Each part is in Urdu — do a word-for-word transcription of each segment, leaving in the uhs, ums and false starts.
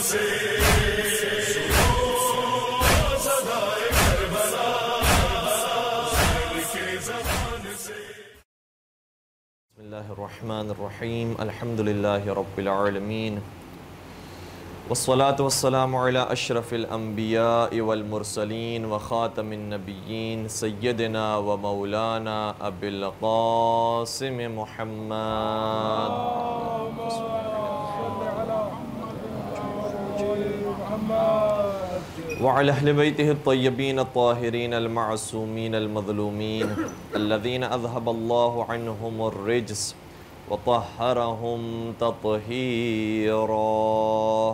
سے صدائے کربلا کے زبان سے. بسم اللہ الرحمن الرحیم. الحمد للہ رب العالمین والصلاة والسلام علی اشرف الانبیاء والمرسلین وخاتم النبیین سیدنا و مولانا ابی القاسم محمد وعلى أهل بيته الطيبين الطاهرين المعصومين المظلومين الذين أذهب الله عنهم الرجس وطهرهم تطهيرا.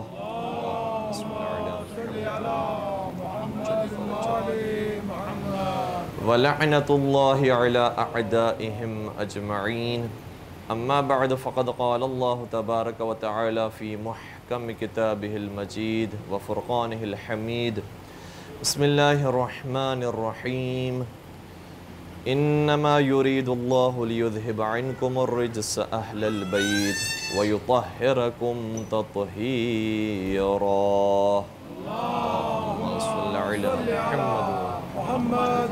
ولعنة الله على أعدائهم أجمعين. أما بعد فقد قال الله تبارك وتعالى في محكم كتابه المجيد وفرقانه الحميد. بسم الله الرحمن الرحيم. إنما يريد الله ليذهب عنكم الرجس أهل البيت ويطهركم تطهيرا. اللهم صل على محمد محمد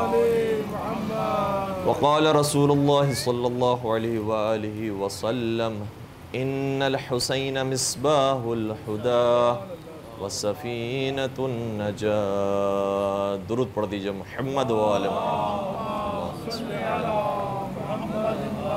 وقال رسول الله صلى الله عليه وآله وسلم إن الحسين مصباح الهدى وسفينة النجاة. درود پڑھ دیجئے محمد و آل محمد.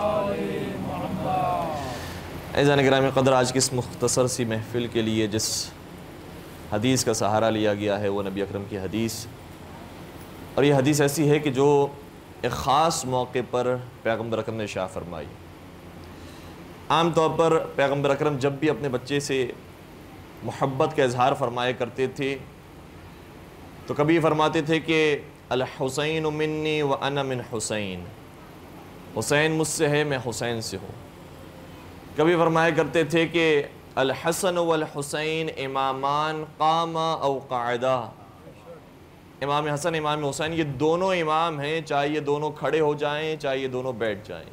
اعزائے گرامی قدر، آج کی اس مختصر سی محفل کے لیے جس حدیث کا سہارا لیا گیا ہے وہ نبی اکرم کی حدیث، اور یہ حدیث ایسی ہے کہ جو ایک خاص موقع پر پیغمبر اکرم نے ارشاد فرمائی. عام طور پر پیغمبر اکرم جب بھی اپنے بچے سے محبت کا اظہار فرمایا کرتے تھے تو کبھی فرماتے تھے کہ الحسین منی و انا من حسین، حسین مجھ سے ہے، میں حسین سے ہوں. کبھی فرمایا کرتے تھے کہ الحسن والحسین امامان قاما او قاعدہ، امام حسن امام حسین یہ دونوں امام ہیں، چاہے یہ دونوں کھڑے ہو جائیں چاہے یہ دونوں بیٹھ جائیں.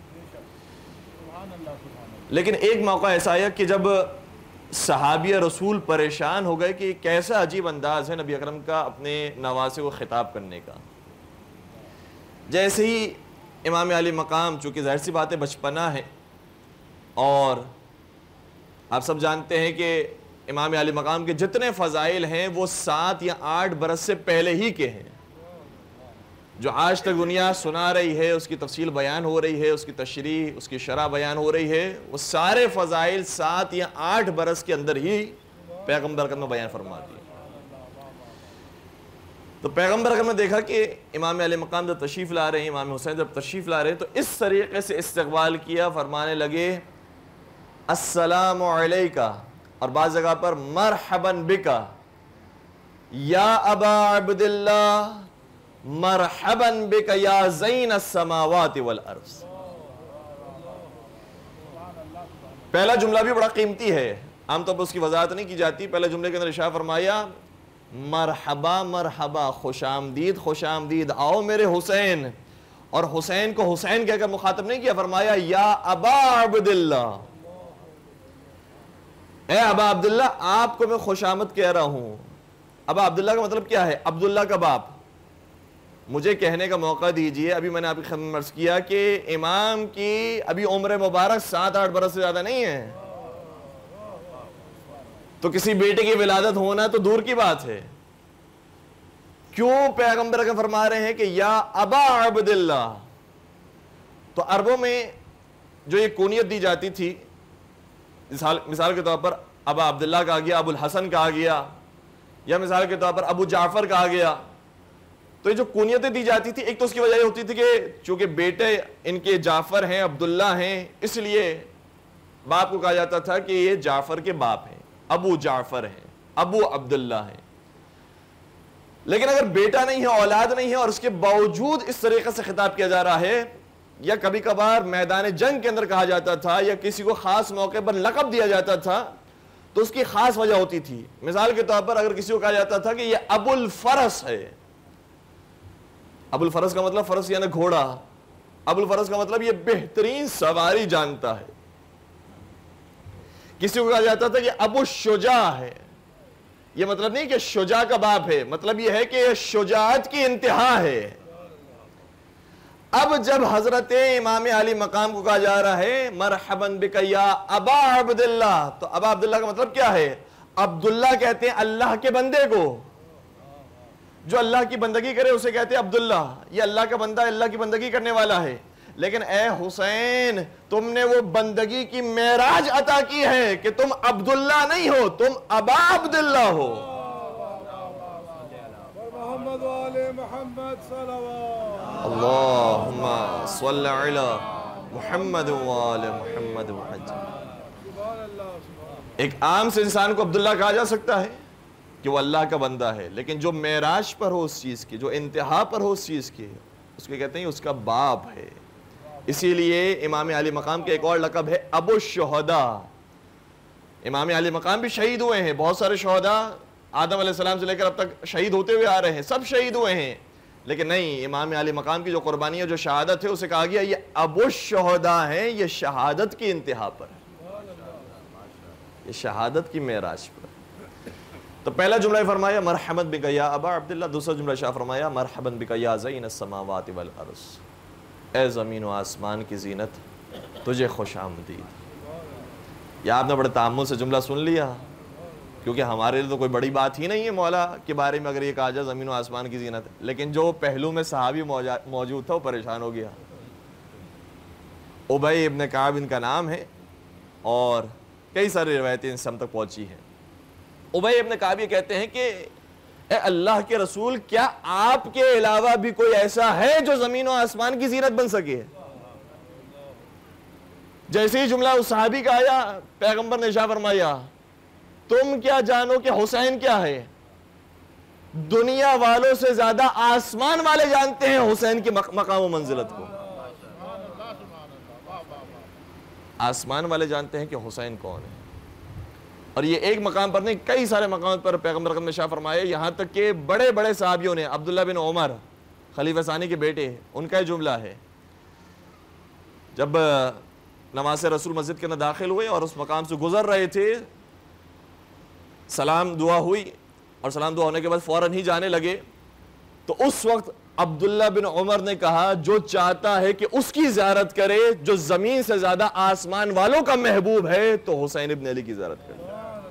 لیکن ایک موقع ایسا آیا کہ جب صحابی رسول پریشان ہو گئے کہ کیسا عجیب انداز ہے نبی اکرم کا اپنے نواسے کو خطاب کرنے کا. جیسے ہی امام علی مقام، چونکہ ظاہر سی بات ہے بچپنا ہے، اور آپ سب جانتے ہیں کہ امام علی مقام کے جتنے فضائل ہیں وہ سات یا آٹھ برس سے پہلے ہی کے ہیں. جو آج تک دنیا سنا رہی ہے، اس کی تفصیل بیان ہو رہی ہے، اس کی تشریح، اس کی شرح بیان ہو رہی ہے، وہ سارے فضائل سات یا آٹھ برس کے اندر ہی پیغمبر اکرم نے بیان فرما دی. تو پیغمبر اکرم نے دیکھا کہ امام علی مقام جب تشریف لا رہے ہیں، امام حسین جب تشریف لا رہے ہیں، تو اس طریقے سے استقبال کیا، فرمانے لگے السلام علیکہ، اور بعض جگہ پر مرحبا بکا یا ابا عبداللہ، مرحبا بک یا زین السماوات والارض. پہلا جملہ بھی بڑا قیمتی ہے، عام طور پر اس کی وضاحت نہیں کی جاتی. پہلے جملے کے اندر ارشاد فرمایا مرحبا مرحبا، خوش آمدید خوش آمدید، آؤ میرے حسین. اور حسین کو حسین کہہ کر مخاطب نہیں کیا، فرمایا یا ابا عبداللہ، اے ابا عبداللہ آپ کو میں خوش آمد کہہ رہا ہوں. ابا عبداللہ کا مطلب کیا ہے؟ عبداللہ کا باپ. مجھے کہنے کا موقع دیجئے، ابھی میں نے آپ کی خدمت میں عرض کیا کہ امام کی ابھی عمر مبارک سات آٹھ برس سے زیادہ نہیں ہے، تو کسی بیٹے کی ولادت ہونا تو دور کی بات ہے. کیوں پیغمبر اکرم فرما رہے ہیں کہ یا ابا عبداللہ؟ تو عربوں میں جو یہ کونیت دی جاتی تھی، مثال کے طور پر ابا عبداللہ کہا گیا، ابو الحسن کہا گیا، یا مثال کے طور پر ابو جعفر کہا گیا. تو یہ جو کونیتیں دی جاتی تھی، ایک تو اس کی وجہ یہ ہوتی تھی کہ چونکہ بیٹے ان کے جعفر ہیں، عبداللہ ہیں، اس لیے باپ کو کہا جاتا تھا کہ یہ جعفر کے باپ ہیں، ابو جعفر ہیں، ابو عبداللہ ہیں. لیکن اگر بیٹا نہیں ہے، اولاد نہیں ہے، اور اس کے باوجود اس طریقے سے خطاب کیا جا رہا ہے، یا کبھی کبھار میدان جنگ کے اندر کہا جاتا تھا، یا کسی کو خاص موقع پر لقب دیا جاتا تھا، تو اس کی خاص وجہ ہوتی تھی. مثال کے طور پر اگر کسی کو کہا جاتا تھا کہ یہ ابو الفرس ہے، ابو الفرس کا مطلب فرس یعنی گھوڑا، ابو الفرس کا مطلب یہ بہترین سواری جانتا ہے. کسی کو کہا جاتا تھا کہ ابو شجاع ہے. یہ مطلب نہیں کہ شجاع کا باپ ہے، مطلب یہ ہے کہ یہ شجاعت کی انتہا ہے. اب جب حضرت امام علی مقام کو کہا جا رہا ہے مرحباً بک یا ابا عبداللہ، تو ابا عبداللہ کا مطلب کیا ہے؟ عبداللہ کہتے ہیں اللہ کے بندے کو، جو اللہ کی بندگی کرے اسے کہتے ہیں عبداللہ. یہ اللہ کا بندہ اللہ کی بندگی کرنے والا ہے. لیکن اے حسین، تم نے وہ بندگی کی معراج عطا کی ہے کہ تم عبداللہ نہیں ہو، تم ابا عبداللہ ہو. محمد والے محمد صلوات اللہم صلی علی محمد وآل محمد وحج. سبحان اللہ سبحان ایک عام سے انسان کو عبداللہ کہا جا سکتا ہے کہ وہ اللہ کا بندہ ہے، لیکن جو معراج پر ہو اس چیز کی، جو انتہا پر ہو اس چیز کی، اس کو کہتے ہیں اس کا باپ ہے. اسی لیے امام علی مقام کے ایک اور لقب ہے ابو الشہداء. امام علی مقام بھی شہید ہوئے ہیں. بہت سارے شہداء آدم علیہ السلام سے لے کر اب تک شہید ہوتے ہوئے آ رہے ہیں، سب شہید ہوئے ہیں. لیکن نہیں، امام علی مقام کی جو قربانی ہے، جو شہادت ہے، اسے کہا گیا یہ ابو الشہداء ہیں. یہ شہادت کی انتہا پر، یہ شہادت کی معراج پر. تو پہلا جملہ فرمایا مرحباً بک یا ابا عبداللہ. دوسرا جملہ شاہ فرمایا مرحباً بک یا زین السماوات والارض. اے زمین و آسمان کی زینت، تجھے خوش آمدید. یا آپ نے بڑے تأمل سے جملہ سن لیا، کیونکہ ہمارے لیے تو کوئی بڑی بات ہی نہیں ہے مولا کے بارے میں اگر یہ کہا جائے زمین و آسمان کی زینت. لیکن جو پہلو میں صحابی موجود تھا وہ پریشان ہو گیا. ابی ابن کعب ان کا نام ہے اور کئی سارے روایتیں ان سے ہم تک پہنچی ہیں. ابی ابن کعب یہ کہتے ہیں کہ اے اللہ کے رسول، کیا آپ کے علاوہ بھی کوئی ایسا ہے جو زمین و آسمان کی زینت بن سکے؟ جیسے ہی جملہ اس صحابی کا آیا، پیغمبر نے ارشاد فرمایا تم کیا جانو کہ حسین کیا ہے؟ دنیا والوں سے زیادہ آسمان والے جانتے ہیں حسین کی مقام و منزلت کو. آسمان والے جانتے ہیں کہ حسین کون ہے. اور یہ ایک مقام پر نہیں، کئی سارے مقامات پر پیغمبر نے ارشاد فرمایا. یہاں تک کہ بڑے بڑے صحابیوں نے، عبداللہ بن عمر خلیفہ ثانی کے بیٹے، ان کا یہ جملہ ہے، جب نماز رسول مسجد کے اندر داخل ہوئے اور اس مقام سے گزر رہے تھے، سلام دعا ہوئی اور سلام دعا ہونے کے بعد فوراً ہی جانے لگے، تو اس وقت عبداللہ بن عمر نے کہا جو چاہتا ہے کہ اس کی زیارت کرے جو زمین سے زیادہ آسمان والوں کا محبوب ہے، تو حسین ابن علی کی زیارت کرے.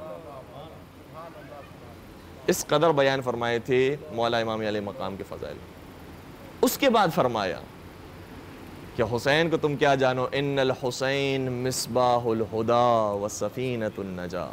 اس قدر بیان فرمائے تھے مولا امام علی مقام کے فضائل. اس کے بعد فرمایا کہ حسین کو تم کیا جانو، ان الحسین مصباح الہدی و سفینۃ النجاہ.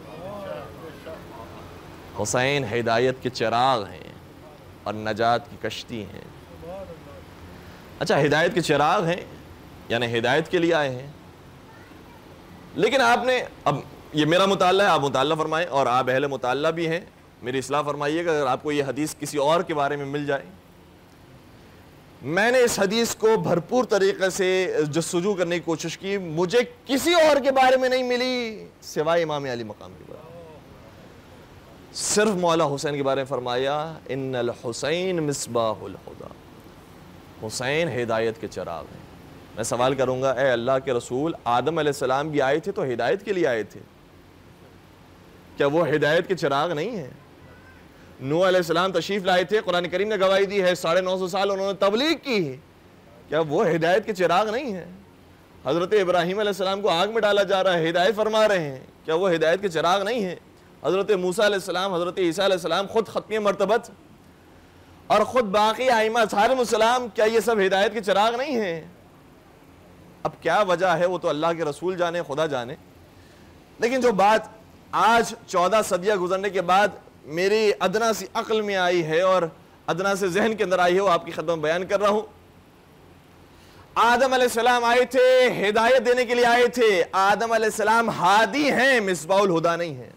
حسین ہدایت کے چراغ ہیں اور نجات کی کشتی ہیں. اچھا، ہدایت کے چراغ ہیں یعنی ہدایت کے لیے آئے ہیں. لیکن آپ نے، اب یہ میرا مطالعہ ہے، آپ مطالعہ فرمائیں، اور آپ اہل مطالعہ بھی ہیں، میری اصلاح فرمائیے کہ اگر آپ کو یہ حدیث کسی اور کے بارے میں مل جائے. میں نے اس حدیث کو بھرپور طریقے سے جستجو کرنے کی کوشش کی، مجھے کسی اور کے بارے میں نہیں ملی سوائے امام علی مقام کے بارے میں. صرف مولا حسین کے بارے میں فرمایا ان الحسین مصباح الہدی. حسین ہدایت کے چراغ ہیں. میں سوال کروں گا، اے اللہ کے رسول، آدم علیہ السلام بھی آئے تھے تو ہدایت کے لیے آئے تھے، کیا وہ ہدایت کے چراغ نہیں ہیں؟ نوح علیہ السلام تشریف لائے تھے، قرآن کریم نے گواہی دی ہے ساڑھے نو سو سال انہوں نے تبلیغ کی ہے، کیا وہ ہدایت کے چراغ نہیں ہیں؟ حضرت ابراہیم علیہ السلام کو آگ میں ڈالا جا رہا ہے، ہدایت فرما رہے ہیں، کیا وہ ہدایت کے چراغ نہیں ہیں؟ حضرت موسیٰ علیہ السلام، حضرت عیسیٰ علیہ السلام، خود ختمی مرتبت اور خود باقی ائمہ علیہم السلام، کیا یہ سب ہدایت کے چراغ نہیں ہیں؟ اب کیا وجہ ہے وہ تو اللہ کے رسول جانے، خدا جانے. لیکن جو بات آج چودہ صدیہ گزرنے کے بعد میری ادنا سی عقل میں آئی ہے اور ادنا سے ذہن کے اندر آئی ہے، وہ آپ کی خدمت میں بیان کر رہا ہوں. آدم علیہ السلام آئے تھے، ہدایت دینے کے لیے آئے تھے. آدم علیہ السلام ہادی ہیں، مصباح الہدی نہیں ہیں.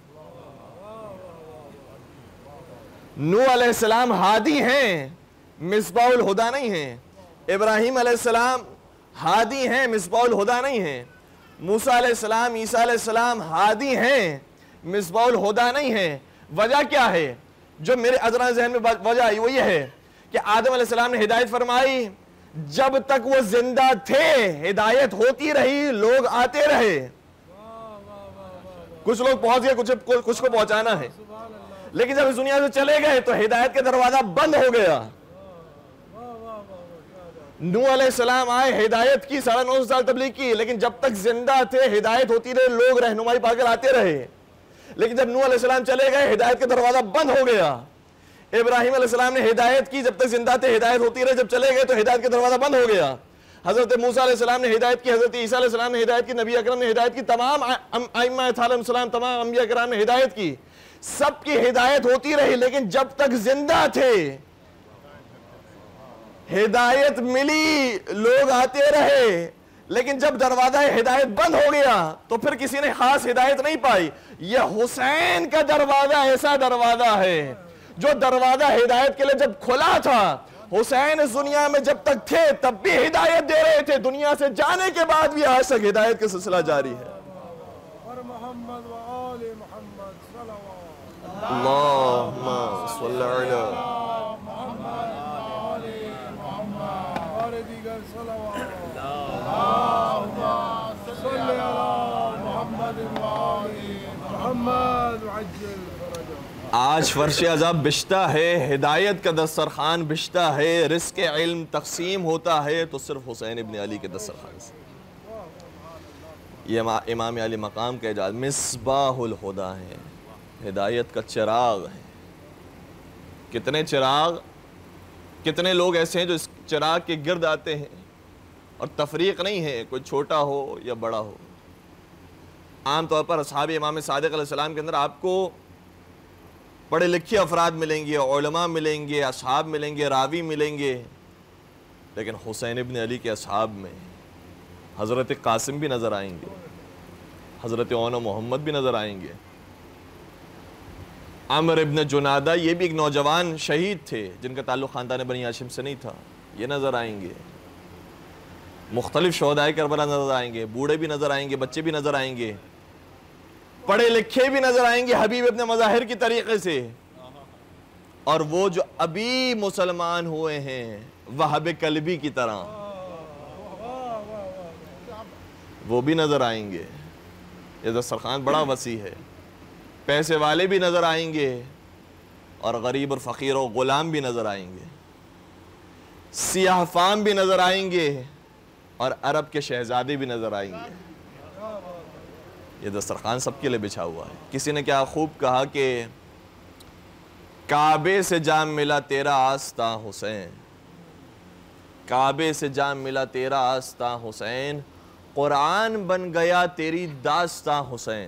نوح علیہ السلام ہادی ہیں، مصباح الہدی نہیں ہیں. ابراہیم علیہ السلام ہادی ہیں، مصباح الہدی نہیں ہیں. موسیٰ علیہ السلام، عیسیٰ علیہ السلام ہادی ہیں، مصباح الہدی نہیں ہیں. وجہ کیا ہے؟ جو میرے ادنا ذہن میں وجہ آئی وہ یہ ہے کہ آدم علیہ السلام نے ہدایت فرمائی، جب تک وہ زندہ تھے ہدایت ہوتی رہی، لوگ آتے رہے. کچھ لوگ پہنچ گئے, کچھ کچھ کو پہنچانا ہے, لیکن جب اس دنیا سے چلے گئے تو ہدایت کا دروازہ بند ہو گیا. نوح علیہ السلام آئے, ہدایت کی, ساڑھے نو سو سال تبلیغ کی, لیکن جب تک زندہ تھے ہدایت ہوتی رہے, لوگ رہنمائی پا کر آتے رہے. لیکن جب نوح علیہ السلام چلے گئے ہدایت کا دروازہ بند ہو گیا. ابراہیم علیہ السلام نے ہدایت کی, جب تک زندہ تھے ہدایت ہوتی رہے, جب چلے گئے تو ہدایت کا دروازہ بند ہو گیا. حضرت موسیٰ علیہ السلام نے ہدایت کی, حضرت عیسیٰ علیہ السلام نے ہدایت کی, نبی اکرم نے ہدایت کی, تمام ائمہ علیہ السلام, تمام انبیاء کرام نے ہدایت کی. سب کی ہدایت ہوتی رہی, لیکن جب تک زندہ تھے ہدایت ملی, لوگ آتے رہے, لیکن جب دروازہ ہدایت بند ہو گیا تو پھر کسی نے خاص ہدایت نہیں پائی. یہ حسین کا دروازہ ایسا دروازہ ہے جو دروازہ ہدایت کے لیے جب کھلا تھا, حسین اس دنیا میں جب تک تھے تب بھی ہدایت دے رہے تھے, دنیا سے جانے کے بعد بھی آج تک ہدایت کا سلسلہ جاری ہے. محمد و آل محمد صلوات اللہم صلی علی اور دیگر صلوات اللہم صلی علی محمد و آل محمد وعجل فرجهم. آج فرش عذاب بچتا ہے, ہدایت کا دسترخوان بچتا ہے, رزق علم تقسیم ہوتا ہے تو صرف حسین ابن علی کے دسترخوان سے. یہ امام علی مقام کا اعجاز مصباح الہدی ہے, ہدایت کا چراغ ہے. کتنے چراغ, کتنے لوگ ایسے ہیں جو اس چراغ کے گرد آتے ہیں, اور تفریق نہیں ہے کوئی چھوٹا ہو یا بڑا ہو. عام طور پر اصحاب امام صادق علیہ السلام کے اندر آپ کو پڑھے لکھے افراد ملیں گے, علماء ملیں گے, اصحاب ملیں گے, راوی ملیں گے, لیکن حسین ابن علی کے اصحاب میں حضرت قاسم بھی نظر آئیں گے, حضرت عون و محمد بھی نظر آئیں گے, عمر ابن جنادہ یہ بھی ایک نوجوان شہید تھے جن کا تعلق خاندان بنی ہاشم سے نہیں تھا, یہ نظر آئیں گے. مختلف شہدائے کربلا نظر آئیں گے, بوڑھے بھی نظر آئیں گے, بچے بھی نظر آئیں گے, پڑھے لکھے بھی نظر آئیں گے حبیب ابن مظاہر کی طریقے سے, اور وہ جو ابھی مسلمان ہوئے ہیں وہب کلبی کی طرح وہ بھی نظر آئیں گے. یہ دسترخوان بڑا وسیع ہے, پیسے والے بھی نظر آئیں گے اور غریب اور فقیر و غلام بھی نظر آئیں گے, سیاہ فام بھی نظر آئیں گے اور عرب کے شہزادے بھی نظر آئیں گے. یہ دسترخوان سب کے لیے بچھا ہوا ہے. کسی نے کیا خوب کہا کہ کعبے سے جام ملا تیرا آستاں حسین, کعبے سے جام ملا تیرا آستاں حسین, قرآن بن گیا تیری داستاں حسین.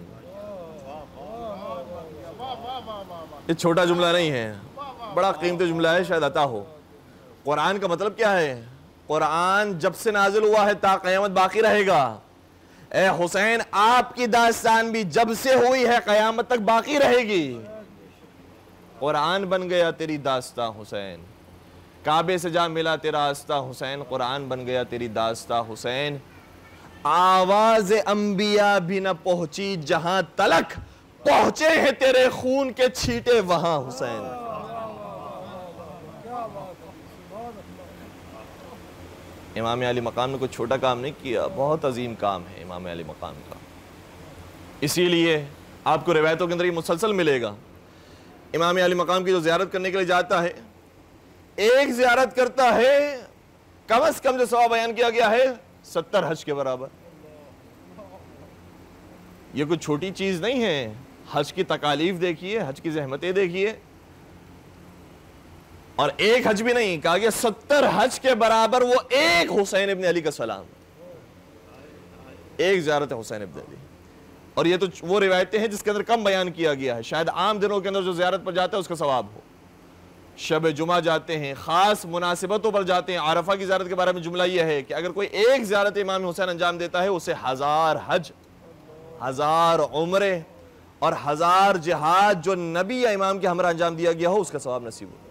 یہ چھوٹا جملہ نہیں ہے, بڑا قیمتی جملہ ہے, شاید عطا ہو. قرآن کا مطلب کیا ہے؟ قرآن جب سے نازل ہوا ہے تا قیامت باقی رہے گا. اے حسین آپ کی داستان بھی جب سے ہوئی ہے قیامت تک باقی رہے گی. قرآن بن گیا تیری داستاں حسین, کعبے سے جا ملا تیرا آستہ حسین, قرآن بن گیا تیری داستاں حسین. آواز انبیاء بھی نہ پہنچی جہاں تلک, پہنچے ہیں تیرے خون کے چھیٹے وہاں حسین. امام علی مقام نے کوئی چھوٹا کام نہیں کیا, بہت عظیم کام ہے امام علی مقام کا. اسی لیے آپ کو روایتوں کے اندر یہ مسلسل ملے گا. امام علی مقام کی جو زیارت کرنے کے لیے جاتا ہے, ایک زیارت کرتا ہے کم از کم جو ثواب بیان کیا گیا ہے ستر حج کے برابر. یہ کوئی چھوٹی چیز نہیں ہے. حج کی تکالیف دیکھیے, حج کی زحمتیں دیکھیے, اور ایک حج بھی نہیں, کہا گیا ستر حج کے برابر وہ ایک حسین ابن علی کا سلام, ایک زیارت حسین ابن علی. اور یہ تو وہ روایتیں ہیں جس کے اندر کم بیان کیا گیا ہے. شاید عام دنوں کے اندر جو زیارت پر جاتا ہے اس کا ثواب ہو. شب جمعہ جاتے ہیں, خاص مناسبتوں پر جاتے ہیں. عرفہ کی زیارت کے بارے میں جملہ یہ ہے کہ اگر کوئی ایک زیارت امام حسین انجام دیتا ہے اسے ہزار حج, ہزار عمرے اور ہزار جہاد جو نبی یا امام کے ہمراہ انجام دیا گیا ہو اس کا ثواب نصیب ہو.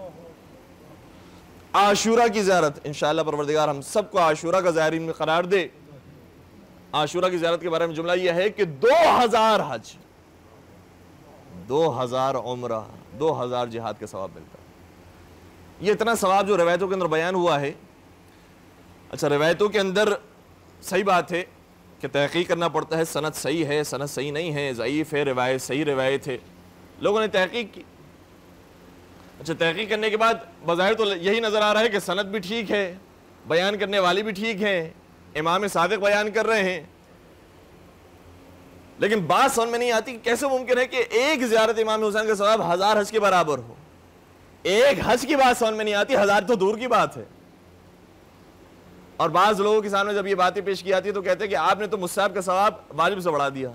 عاشورہ کی زیارت, انشاءاللہ پروردگار ہم سب کو عاشورہ کا زائرین میں قرار دے. عاشورہ کی زیارت کے بارے میں جملہ یہ ہے کہ دو ہزار حج, دو ہزار عمرہ, دو ہزار جہاد کا ثواب ملتا ہے. یہ اتنا ثواب جو روایتوں کے اندر بیان ہوا ہے. اچھا, روایتوں کے اندر صحیح بات ہے کہ تحقیق کرنا پڑتا ہے سند صحیح ہے سند صحیح نہیں ہے، ضعیف ہے روایت صحیح روایت ہے. لوگوں نے تحقیق کی. اچھا تحقیق کرنے کے بعد بظاہر تو یہی نظر آ رہا ہے کہ سند بھی ٹھیک ہے، بیان کرنے والی بھی ٹھیک ہے، امام صادق بیان کر رہے ہیں، لیکن بات سمجھ میں نہیں آتی کہ کیسے ممکن ہے کہ ایک زیارت امام حسین کا ثواب ہزار حج کے برابر ہو. ایک حج کی بات سمجھ میں نہیں آتی، ہزار تو دور کی بات ہے. اور بعض لوگوں کے سامنے جب یہ باتیں پیش کی آتی ہے تو کہتے ہیں کہ آپ نے تو مستحب کا ثواب واجب سے بڑھا دیا.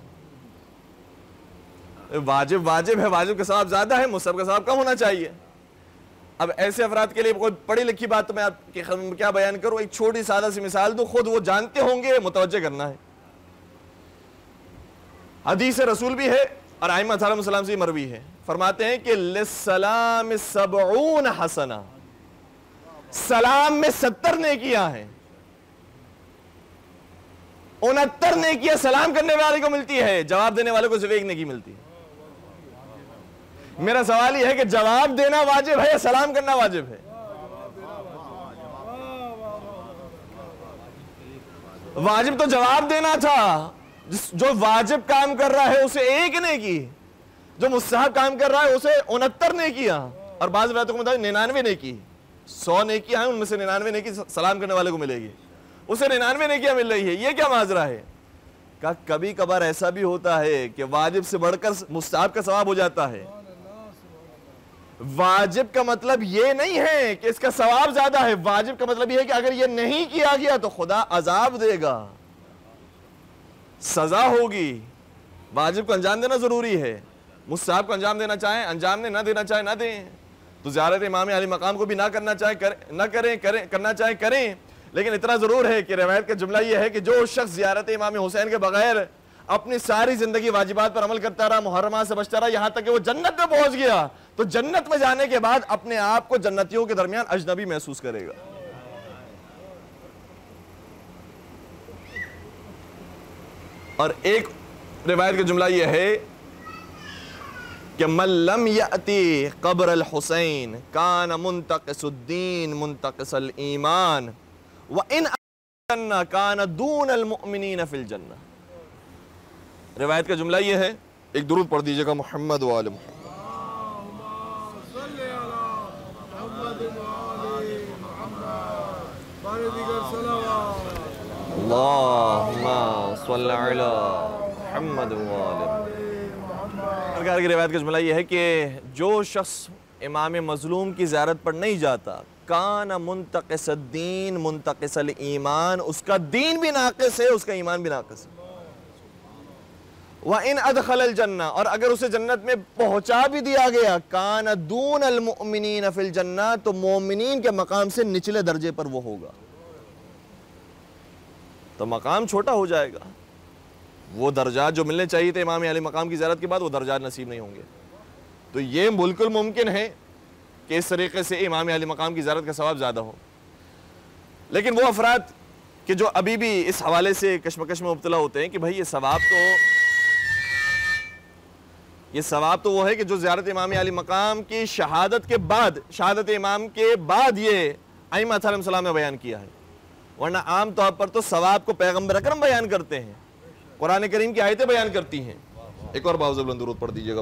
واجب واجب ہے، واجب کا ثواب زیادہ ہے، مستحب کا ثواب کم ہونا چاہیے. اب ایسے افراد کے لیے کوئی پڑھی لکھی بات تو میں آپ کے کیا بیان کروں، ایک چھوٹی سادہ سی مثال دو، خود وہ جانتے ہوں گے، متوجہ کرنا ہے. حدیث رسول بھی ہے اور ائمہ علیہ السلام سے مروی ہے، فرماتے ہیں کہ للسلام سبعون حسنہ، سلام میں ستر نیکیاں ہیں، انہتر نیکیاں سلام کرنے والے کو ملتی ہے، جواب دینے والے کو صرف ایک نیکی ملتی ہے. میرا سوال یہ ہے کہ جواب دینا واجب ہے یا سلام کرنا واجب ہے؟ واجب تو جواب دینا تھا. جو واجب کام کر رہا ہے اسے ایک نیکی، جو مستحب کام کر رہا ہے اسے انہتر نیکیاں، اور بعض روایتوں کو مطابق ننانوے نیکی. سو نیکیاں ہیں، ان میں سے ننانوے نیکی سلام کرنے والے کو ملے گی، اسے ننانوے نیکیاں مل رہی ہے. یہ کیا ماجرا ہے؟ کہ کبھی کبھار ایسا بھی ہوتا ہے کہ واجب سے بڑھ کر مستحب کا ثواب ہو جاتا ہے. واجب کا مطلب یہ نہیں ہے کہ اس کا ثواب زیادہ ہے، واجب کا مطلب یہ ہے کہ اگر یہ نہیں کیا گیا تو خدا عذاب دے گا، سزا ہوگی. واجب کو انجام دینا ضروری ہے، مستحب کو انجام دینا چاہیں انجام دیں، نہ دینا چاہیں نہ دیں. تو زیارت امام علی مقام کو بھی نہ کرنا چاہیں نہ کریں، کریں کرنا چاہیں کریں، لیکن اتنا ضرور ہے کہ روایت کا جملہ یہ ہے کہ جو شخص زیارت امام حسین کے بغیر اپنی ساری زندگی واجبات پر عمل کرتا رہا، محرمات سے بچتا رہا، یہاں تک کہ وہ جنت میں پہنچ گیا، تو جنت میں جانے کے بعد اپنے آپ کو جنتیوں کے درمیان اجنبی محسوس کرے گا. اور ایک روایت کا جملہ یہ ہے کہ من لم یأتی قبر الحسین کان منتقص الدین منتقص الایمان وان الجنہ کان دون المؤمنین فی الجنہ. روایت کا جملہ یہ ہے، ایک درود پڑھ دیجئے گا محمد و آل محمد. اللہم صلی علی محمد و آل محمد. سرکار کی روایت کا جملہ یہ ہے کہ جو شخص امام مظلوم کی زیارت پر نہیں جاتا، کان منتقص الدین منتقص الایمان، اس کا دین بھی ناقص ہے، اس کا ایمان بھی ناقص ہے. وَإِنْ أَدْخَلَ الْجَنَّةِ، اور اگر اسے جنت میں پہنچا بھی دیا گیا، کَانَ دُونَ الْمُؤْمِنِينَ فِي الْجَنَّةِ، تو مومنین کے مقام سے نچلے درجے پر وہ ہوگا، تو مقام چھوٹا ہو جائے گا. وہ درجات جو ملنے چاہیے تھے امام علی مقام کی زیارت کے بعد، وہ درجات نصیب نہیں ہوں گے. تو یہ بالکل ممکن ہے کہ اس طریقے سے امام علی مقام کی زیارت کا ثواب زیادہ ہو. لیکن وہ افراد کہ جو ابھی بھی اس حوالے سے کشمکش میں مبتلا ہوتے ہیں کہ بھائی یہ ثواب تو یہ ثواب تو وہ ہے کہ جو زیارت امام علی مقام کی شہادت کے بعد، شہادت امام کے بعد یہ ائمہ علیہ السلام نے بیان کیا ہے، ورنہ عام طور پر تو ثواب کو پیغمبر اکرم بیان کرتے ہیں، قرآن کریم کی آیتیں بیان کرتی ہیں. ایک اور باوزہ بلند درود پڑھ دیجئے گا.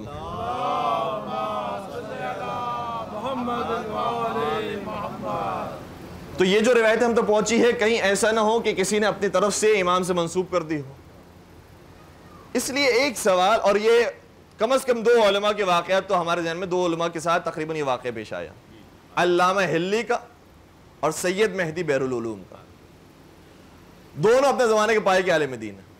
تو یہ جو روایت ہم تو پہنچی ہے، کہیں ایسا نہ ہو کہ کسی نے اپنی طرف سے امام سے منسوب کر دی ہو. اس لیے ایک سوال، اور یہ کم از کم دو علماء کے واقعات تو ہمارے ذہن میں، دو علماء کے ساتھ تقریباً یہ واقعہ پیش آیا، علامہ ہلی کا اور سید مہدی بحر العلوم کا. دونوں اپنے زمانے کے پائے کے عالم دین ہیں،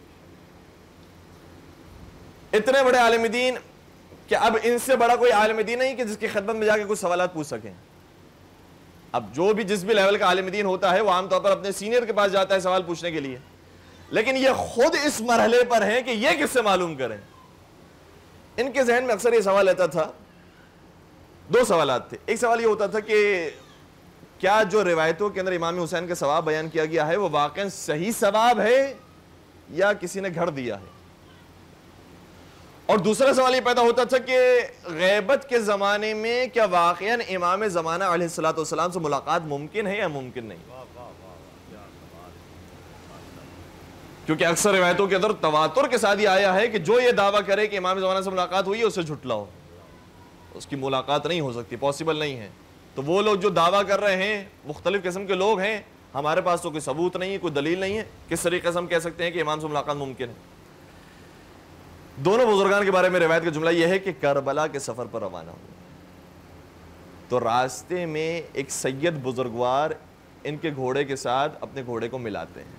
اتنے بڑے عالم دین کہ اب ان سے بڑا کوئی عالم دین نہیں کہ جس کی خدمت میں جا کے کچھ سوالات پوچھ سکیں. اب جو بھی جس بھی لیول کا عالم دین ہوتا ہے وہ عام طور پر اپنے سینئر کے پاس جاتا ہے سوال پوچھنے کے لیے، لیکن یہ خود اس مرحلے پر ہیں کہ یہ کس سے معلوم کریں. ان کے ذہن میں اکثر یہ سوال رہتا تھا، دو سوالات تھے. ایک سوال یہ ہوتا تھا کہ کیا جو روایتوں کے اندر امام حسین کا ثواب بیان کیا گیا ہے وہ واقعاً صحیح ثواب ہے یا کسی نے گھڑ دیا ہے. اور دوسرا سوال یہ پیدا ہوتا تھا کہ غیبت کے زمانے میں کیا واقعاً امام زمانہ علیہ الصلوۃ والسلام سے ملاقات ممکن ہے یا ممکن نہیں. کیونکہ اکثر روایتوں کے اندر تواتر کے ساتھ یہ آیا ہے کہ جو یہ دعویٰ کرے کہ امام زمانہ سے ملاقات ہوئی ہے اسے جھٹلاؤ، اس کی ملاقات نہیں ہو سکتی، پاسبل نہیں ہے۔ تو وہ لوگ جو دعویٰ کر رہے ہیں مختلف قسم کے لوگ ہیں، ہمارے پاس تو کوئی ثبوت نہیں ہے، کوئی دلیل نہیں ہے، کس طریقے سے ہم کہہ سکتے ہیں کہ امام سے ملاقات ممکن ہے؟ دونوں بزرگان کے بارے میں روایت کا جملہ یہ ہے کہ کربلا کے سفر پر روانہ ہوئے تو راستے میں ایک سید بزرگوار ان کے گھوڑے کے ساتھ اپنے گھوڑے کو ملاتے ہیں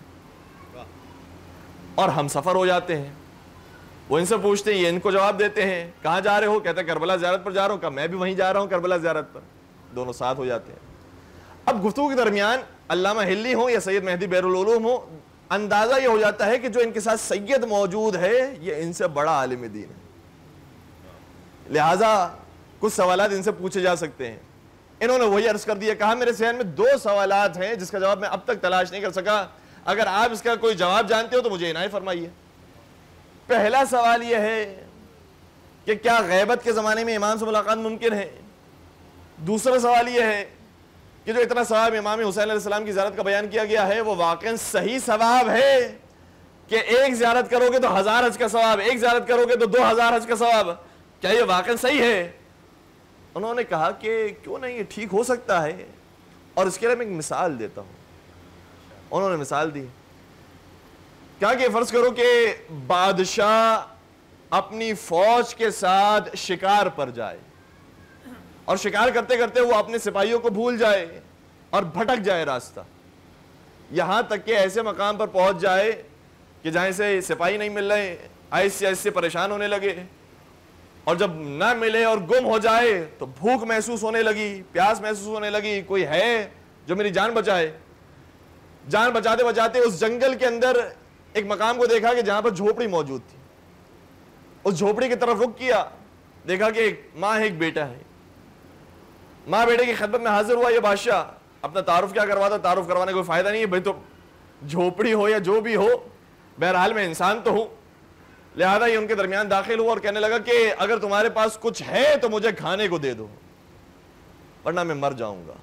اور ہم سفر ہو جاتے ہیں۔ وہ ان سے پوچھتے ہیں، یہ ان کو جواب دیتے ہیں، کہاں جا رہے ہو؟ کہتے ہیں کربلا زیارت پر جا رہا ہوں۔ کہا میں بھی وہیں جا رہا ہوں کربلا زیارت پر۔ دونوں ساتھ ہو جاتے ہیں۔ اب گفتگو کے درمیان علامہ ہلی ہوں یا سید مہدی بیر العلوم ہوں، اندازہ یہ ہو جاتا ہے کہ جو ان کے ساتھ سید موجود ہے یہ ان سے بڑا عالم دین ہے، لہٰذا کچھ سوالات ان سے پوچھے جا سکتے ہیں۔ انہوں نے وہی عرض کر دیا، کہا میرے ذہن میں دو سوالات ہیں جس کا جواب میں اب تک تلاش نہیں کر سکا، اگر آپ اس کا کوئی جواب جانتے ہو تو مجھے عنایت فرمائیے۔ پہلا سوال یہ ہے کہ کیا غیبت کے زمانے میں امام سے ملاقات ممکن ہے؟ دوسرا سوال یہ ہے کہ جو اتنا ثواب امام حسین علیہ السلام کی زیارت کا بیان کیا گیا ہے وہ واقعاً صحیح ثواب ہے کہ ایک زیارت کرو گے تو ہزار حج کا ثواب، ایک زیارت کرو گے تو دو ہزار حج کا ثواب، کیا یہ واقعاً صحیح ہے؟ انہوں نے کہا کہ کیوں نہیں، یہ ٹھیک ہو سکتا ہے، اور اس کے لیے میں ایک مثال دیتا ہوں۔ انہوں نے مثال دی، کہا کہ فرض کرو کہ بادشاہ اپنی فوج کے ساتھ شکار پر جائے اور شکار کرتے کرتے وہ اپنے سپاہیوں کو بھول جائے اور بھٹک جائے راستہ، یہاں تک کہ ایسے مقام پر پہنچ جائے کہ جہاں سے سپاہی نہیں مل رہے، ایسے ایسے پریشان ہونے لگے، اور جب نہ ملے اور گم ہو جائے تو بھوک محسوس ہونے لگی، پیاس محسوس ہونے لگی، کوئی ہے جو میری جان بچائے۔ جان بچاتے بچاتے اس جنگل کے اندر ایک مقام کو دیکھا کہ جہاں پر جھوپڑی موجود تھی، اس جھوپڑی کی طرف رخ کیا، دیکھا کہ ایک ماں ہے ایک بیٹا ہے، ماں بیٹے کی خدمت میں حاضر ہوا۔ یہ بادشاہ اپنا تعارف کیا کرواتا، تعارف کروانے کوئی فائدہ نہیں ہے بھائی، تو جھوپڑی ہو یا جو بھی ہو بہرحال میں انسان تو ہوں، لہذا یہ ان کے درمیان داخل ہوا اور کہنے لگا کہ اگر تمہارے پاس کچھ ہے تو مجھے کھانے کو دے دو ورنہ میں مر جاؤں گا۔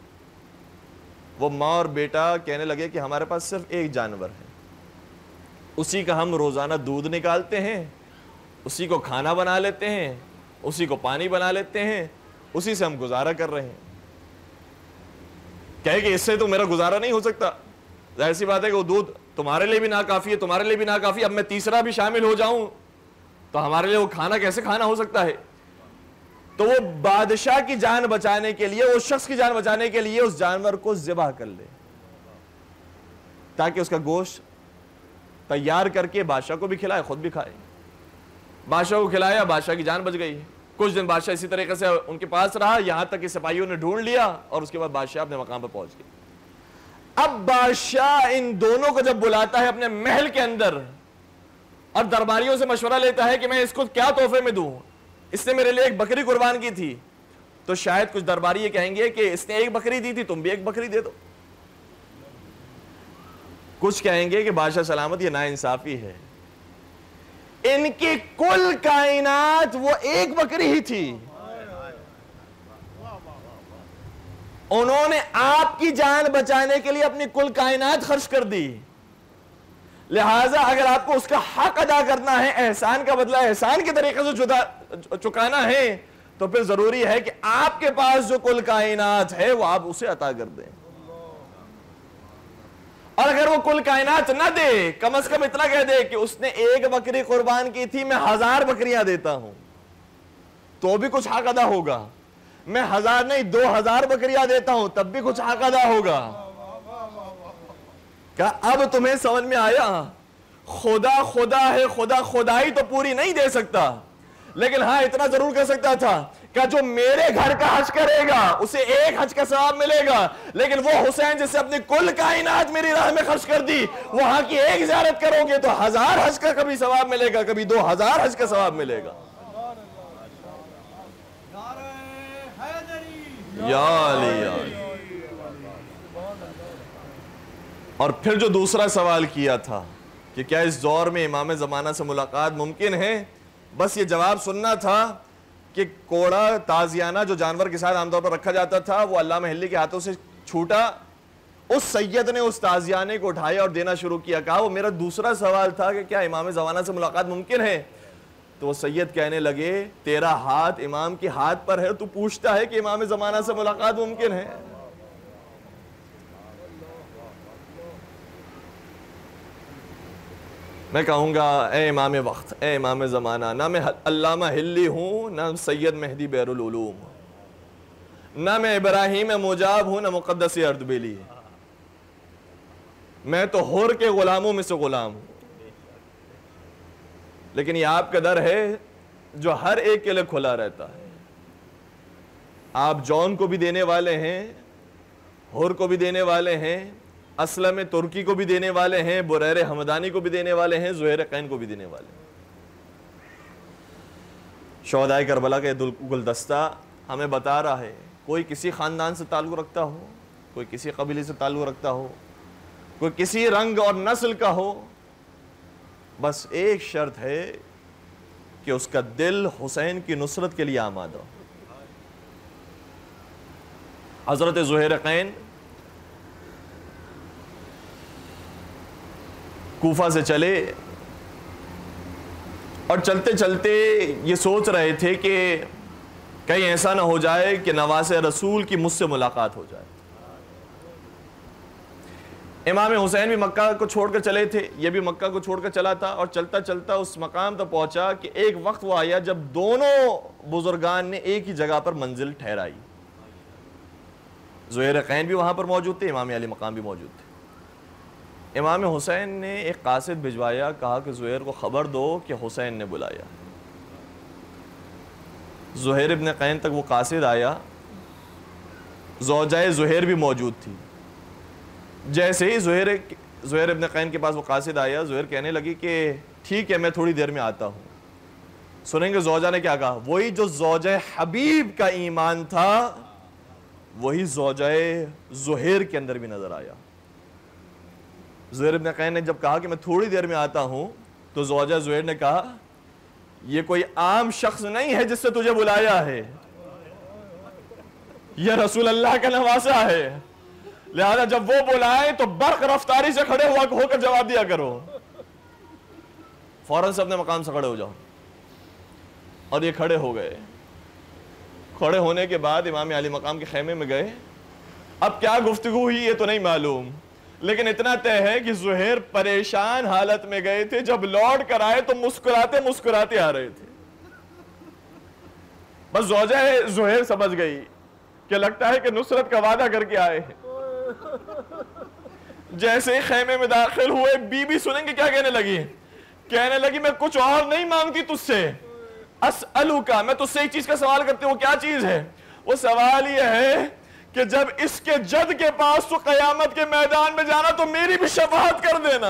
وہ ماں اور بیٹا کہنے لگے کہ ہمارے پاس صرف ایک جانور ہے، اسی کا ہم روزانہ دودھ نکالتے ہیں، اسی کو کھانا بنا لیتے ہیں، اسی کو پانی بنا لیتے ہیں، اسی سے ہم گزارا کر رہے ہیں۔ کہے کہ اس سے تو میرا گزارا نہیں ہو سکتا، ظاہر سی بات ہے کہ وہ دودھ تمہارے لیے بھی ناکافی ہے، تمہارے لیے بھی ناکافی، اب میں تیسرا بھی شامل ہو جاؤں تو ہمارے لیے وہ کھانا کیسے کھانا ہو سکتا ہے؟ تو وہ بادشاہ کی جان بچانے کے لیے، اس شخص کی جان بچانے کے لیے اس جانور کو ذبح کر لے تاکہ اس کا گوشت تیار کر کے بادشاہ کو بھی کھلائے، خود بھی کھائے۔ بادشاہ کو کھلایا، بادشاہ کی جان بچ گئی۔ کچھ دن بادشاہ اسی طریقے سے ان کے پاس رہا، یہاں تک کہ سپاہیوں نے ڈھونڈ لیا اور اس کے بعد بادشاہ اپنے مقام پر پہنچ گیا۔ اب بادشاہ ان دونوں کو جب بلاتا ہے اپنے محل کے اندر اور درباریوں سے مشورہ لیتا ہے کہ میں اس کو کیا تحفے میں دوں، اس نے میرے لیے ایک بکری قربان کی تھی، تو شاید کچھ درباری یہ کہیں گے کہ اس نے ایک بکری دی تھی، تم بھی ایک بکری دے دو۔ کچھ کہیں گے کہ بادشاہ سلامت یہ ناانصافی ہے، ان کی کل کائنات وہ ایک بکری ہی تھی، انہوں نے آپ کی جان بچانے کے لیے اپنی کل کائنات خرچ کر دی، لہٰذا اگر آپ کو اس کا حق ادا کرنا ہے، احسان کا بدلہ احسان کے طریقے سے چکانا ہے، تو پھر ضروری ہے کہ آپ کے پاس جو کل کائنات ہے وہ آپ اسے عطا کر دیں، اور اگر وہ کل کائنات نہ دے، کم از کم اتنا کہہ دے کہ اس نے ایک بکری قربان کی تھی، میں ہزار بکریاں دیتا ہوں، تو بھی کچھ حق ادا ہوگا۔ میں ہزار نہیں دو ہزار بکریاں دیتا ہوں، تب بھی کچھ حق ادا ہوگا۔ کہا اب تمہیں سمجھ میں آیا، خدا خدا ہے، خدا خدائی تو پوری نہیں دے سکتا، لیکن ہاں اتنا ضرور کر سکتا تھا کہ جو میرے گھر کا حج کرے گا اسے ایک حج کا ثواب ملے گا، لیکن وہ حسین جس سے اپنی کل کائنات میری راہ میں خرچ کر دی، وہاں کی ایک زیارت کرو گے تو ہزار حج کا کبھی ثواب ملے گا، کبھی دو ہزار حج کا ثواب ملے گا۔ یا علی یا علی۔ اور پھر جو دوسرا سوال کیا تھا کہ کیا اس دور میں امام زمانہ سے ملاقات ممکن ہے، بس یہ جواب سننا تھا کہ کوڑا تازیانہ جو جانور کے ساتھ عام طور پر رکھا جاتا تھا وہ علامہ ہلی کے ہاتھوں سے چھوٹا اس سید نے اس تازیانے کو اٹھایا اور دینا شروع کیا. کہا وہ میرا دوسرا سوال تھا کہ کیا امام زمانہ سے ملاقات ممکن ہے؟ تو وہ سید کہنے لگے تیرا ہاتھ امام کے ہاتھ پر ہے, تو پوچھتا ہے کہ امام زمانہ سے ملاقات ممکن ہے؟ میں کہوں گا اے امام وقت, اے امام زمانہ, نہ میں علامہ ہلی ہوں, نہ سید مہدی بیر العلوم, نہ میں ابراہیم مجاب ہوں, نہ مقدس اردبیلی, میں تو حر کے غلاموں میں سے غلام ہوں. لیکن یہ آپ کا در ہے جو ہر ایک کے لیے کھلا رہتا ہے. آپ جون کو بھی دینے والے ہیں, حر کو بھی دینے والے ہیں, اسلم ترکی کو بھی دینے والے ہیں, بریر حمدانی کو بھی دینے والے ہیں, زہیر قین کو بھی دینے والے ہیں. شہدائے کربلا کا گلدستہ ہمیں بتا رہا ہے, کوئی کسی خاندان سے تعلق رکھتا ہو, کوئی کسی قبیلے سے تعلق رکھتا ہو, کوئی کسی رنگ اور نسل کا ہو, بس ایک شرط ہے کہ اس کا دل حسین کی نصرت کے لیے آمادہ ہو. حضرت زہیر قین کوفہ سے چلے اور چلتے چلتے یہ سوچ رہے تھے کہ کہیں ایسا نہ ہو جائے کہ نواز رسول کی مجھ سے ملاقات ہو جائے. امام حسین بھی مکہ کو چھوڑ کر چلے تھے, یہ بھی مکہ کو چھوڑ کر چلا تھا, اور چلتا چلتا اس مقام تک پہنچا کہ ایک وقت وہ آیا جب دونوں بزرگان نے ایک ہی جگہ پر منزل ٹھہرائی. زہیر قین بھی وہاں پر موجود تھے, امام علی مقام بھی موجود تھے. امام حسین نے ایک قاصد بھجوایا, کہا کہ زہیر کو خبر دو کہ حسین نے بلایا. زہیر ابن قین تک وہ قاصد آیا, زوجہ زہیر بھی موجود تھی. جیسے ہی زہیر زہیر ابن قین کے پاس وہ قاصد آیا, زہیر کہنے لگی کہ ٹھیک ہے میں تھوڑی دیر میں آتا ہوں. سنیں گے زوجہ نے کیا کہا, وہی جو زوجہ حبیب کا ایمان تھا وہی زوجہ زہیر کے اندر بھی نظر آیا. زہیر ابن قین نے جب کہا کہ میں تھوڑی دیر میں آتا ہوں, تو زوجہ زہیر نے کہا یہ کوئی عام شخص نہیں ہے جس سے تجھے بلایا ہے, یہ رسول اللہ کا نواسہ ہے, لہذا جب وہ بلائے تو برق رفتاری سے کھڑے ہوا ہو کر جواب دیا کرو. فوراً سے اپنے مقام سے کھڑے ہو جاؤ. اور یہ کھڑے ہو گئے. کھڑے ہونے کے بعد امام علی مقام کے خیمے میں گئے. اب کیا گفتگو ہوئی یہ تو نہیں معلوم, لیکن اتنا طے ہے کہ زہیر پریشان حالت میں گئے تھے. جب لوٹ کر آئے تو مسکراتے مسکراتے آ رہے تھے. بس زوجہ زہیر سمجھ گئی کہ لگتا ہے کہ نصرت کا وعدہ کر کے آئے ہیں. جیسے ہی خیمے میں داخل ہوئے, بی بی سنیں گے کیا کہنے لگی, کہنے لگی میں کچھ اور نہیں مانگتی تجھ سے, اسألوکا, میں تجھ سے ایک چیز کا سوال کرتی ہوں. وہ کیا چیز ہے؟ وہ سوال یہ ہے کہ جب اس کے جد کے پاس تو قیامت کے میدان میں جانا تو میری بھی شفاعت کر دینا.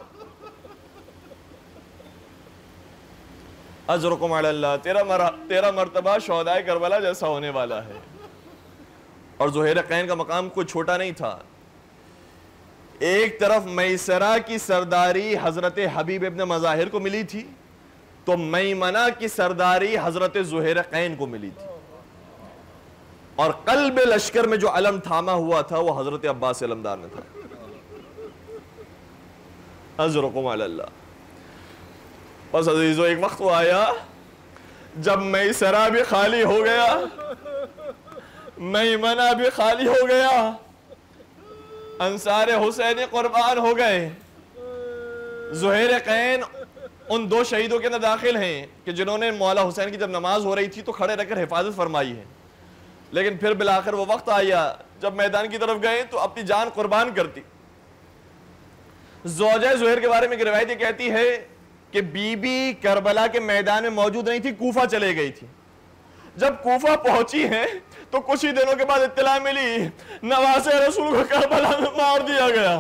اجرکم علی اللہ, تیرا مر... تیرا مرتبہ شہدائے کربلا جیسا ہونے والا ہے. اور زہیر قین کا مقام کوئی چھوٹا نہیں تھا. ایک طرف میسرہ کی سرداری حضرت حبیب ابن مظاہر کو ملی تھی, تو میمنہ کی سرداری حضرت زہیر قین کو ملی تھی. اور قلب لشکر میں جو علم تھاما ہوا تھا وہ حضرت عباس علمدار نے تھا. اجرکم علی اللہ. بس عزیزو, ایک وقت وہ آیا جب میسرہ بھی خالی ہو گیا, میمنہ بھی خالی ہو گیا, انصار حسینی قربان ہو گئے. زہیر قین ان دو شہیدوں کے اندر داخل ہیں کہ جنہوں نے مولا حسین کی جب نماز ہو رہی تھی تو کھڑے رہ کر حفاظت فرمائی ہے. لیکن پھر بالآخر وہ وقت آیا جب میدان کی طرف گئے تو اپنی جان قربان کرتی. زوجہ زہیر کے بارے میں ایک روایت کہتی ہے کہ بی بی کربلا کے میدان میں موجود نہیں تھی, کوفہ چلے گئی تھی. جب کوفہ پہنچی ہیں تو کچھ ہی دنوں کے بعد اطلاع ملی نواز رسول کو کربلا میں مار دیا گیا.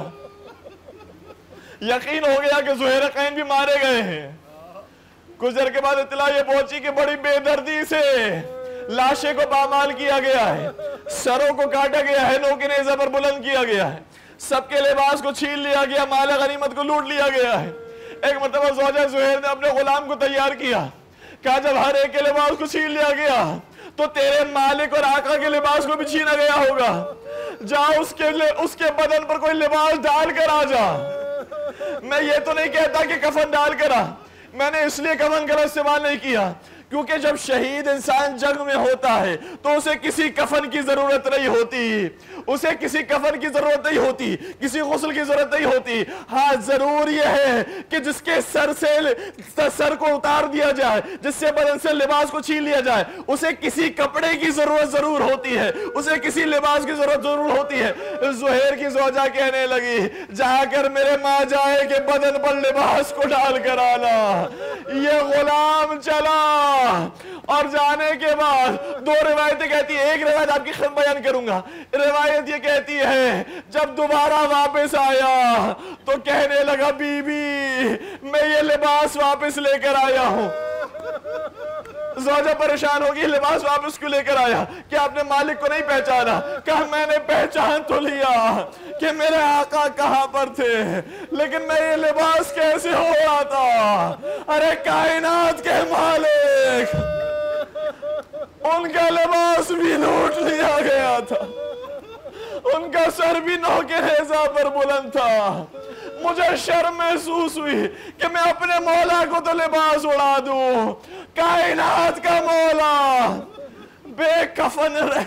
یقین ہو گیا کہ زہیر قین بھی مارے گئے ہیں. کچھ دیر کے بعد اطلاع یہ پہنچی کہ بڑی بے دردی سے لاشیں کو پامال کیا گیا ہے, سروں کو کاٹا گیا ہے, نوک نیزہ پر بلند کیا گیا ہے, سب کے لباس کو چھین لیا گیا, مال غنیمت کو لوٹ لیا گیا ہے. ایک مرتبہ زوجہ زہیر نے اپنے غلام کو تیار کیا, کہا جب ہر ایک کے لباس کو چھین لیا گیا تو تیرے مالک اور آقا کے لباس کو بھی چھینا گیا ہوگا. جا اس کے اس کے بدن پر کوئی لباس ڈال کر آ جا. میں یہ تو نہیں کہتا کہ کفن ڈال کر آ, میں نے اس لیے کفن کا استعمال نہیں کیا کیونکہ جب شہید انسان جنگ میں ہوتا ہے تو اسے کسی کفن کی ضرورت نہیں ہوتی, اسے کسی کفن کی ضرورت نہیں ہوتی, کسی غسل کی ضرورت نہیں ہوتی. ہاں ضرور یہ ہے کہ جس کے سر سے سر کو اتار دیا جائے, جس سے بدن سے لباس کو چھین لیا جائے, اسے کسی کپڑے کی ضرورت ضرور ہوتی ہے, اسے کسی لباس کی ضرورت ضرور ہوتی ہے. زہیر کی زوجہ کہنے لگی جا کر میرے ماں جائے کہ بدن پر لباس کو ڈال کر آنا. یہ غلام چلا اور جانے کے بعد دو روایتیں کہتی ہیں, ایک روایت آپ کی خدمت بیان کروں گا. روایت یہ کہتی ہے جب دوبارہ واپس آیا تو کہنے لگا بی بی میں یہ لباس واپس لے کر آیا ہوں. زوجہ پریشان ہوگی, لباس واپس کیوں لے کر آیا؟ کہ آپ نے مالک کو نہیں پہچانا. کہا میں نے پہچان تو لیا کہ میرے آقا کہاں پر تھے, لیکن میں یہ لباس کیسے ہو رہا تھا؟ ارے کائنات کے مالک, ان کا لباس بھی لوٹ لیا گیا تھا, ان کا سر بھی نو کے نیزہ پر بلند تھا. مجھے شرم محسوس ہوئی کہ میں اپنے مولا کو تو لباس اڑا دوں, کائنات کا مولا بے کفن رہ.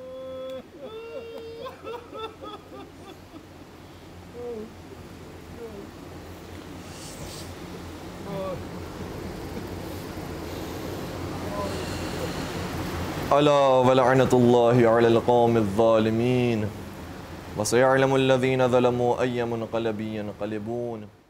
الا ولعنت اللہ علی القوم الظالمین وسيعلم الذين ظلموا أي منقلب ينقلبون.